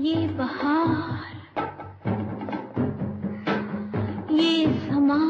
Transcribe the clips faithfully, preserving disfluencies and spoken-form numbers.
ये बहार, ये समा,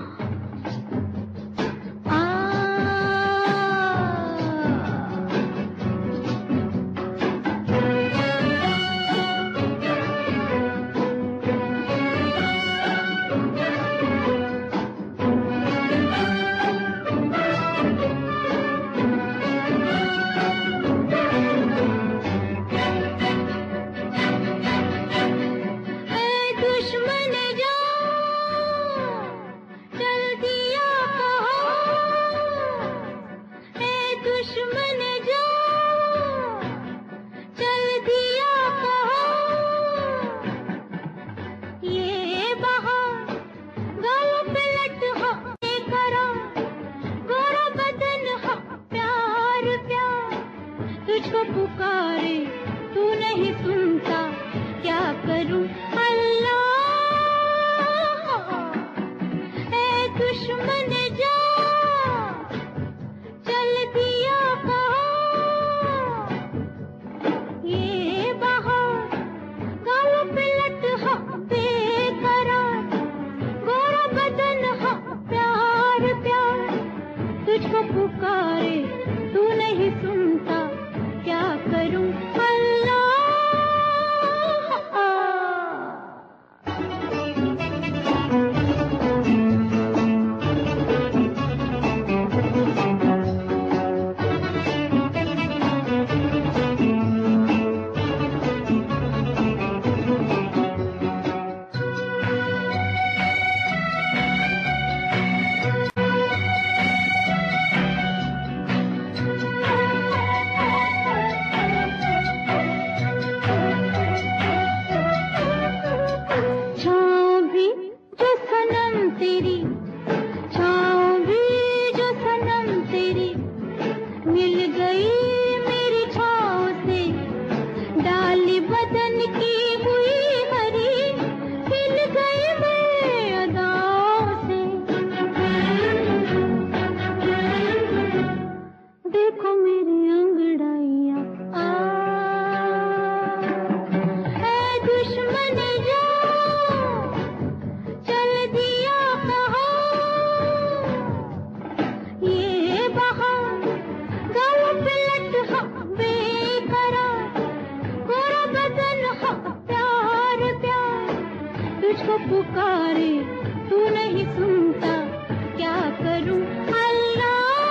तुझको पुकारे तू नहीं सुनता, क्या करूं अल्लाह। ऐ दुश्मन जा चल दिया कहाँ, ये बहार गालों पे लट हाँ बेकरार, गोरा बदन हाँ प्यार प्यार, तुझको पुकारे तू नहीं सुनता, क्या करूं अल्लाह। तेरी छाँव भी जो सनम तेरी मिल गई मेरी छाँव से, डाली बदन की हुई हरी खिल गई मेरे अदाओं से। देखो मेरी अंगड़ाइयाँ आ, ऐ दुश्मन जा चल दिया तुझको पुकारे तू नहीं सुनता, क्या करूं अल्लाह।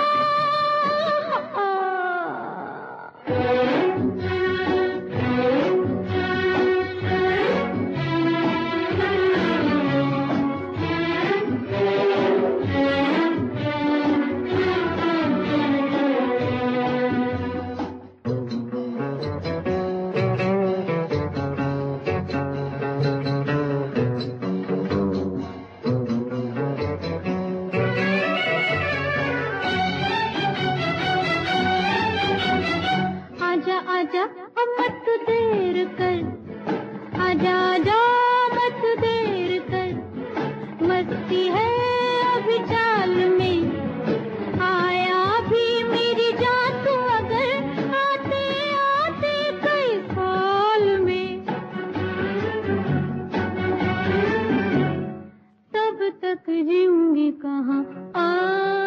आजा अब मत देर कर, आजा आजा मत देर कर, मस्ती है अभी चाल में, आया भी मेरी जान तू अगर आते आते कई साल में, तब तक जीऊंगी कहाँ आ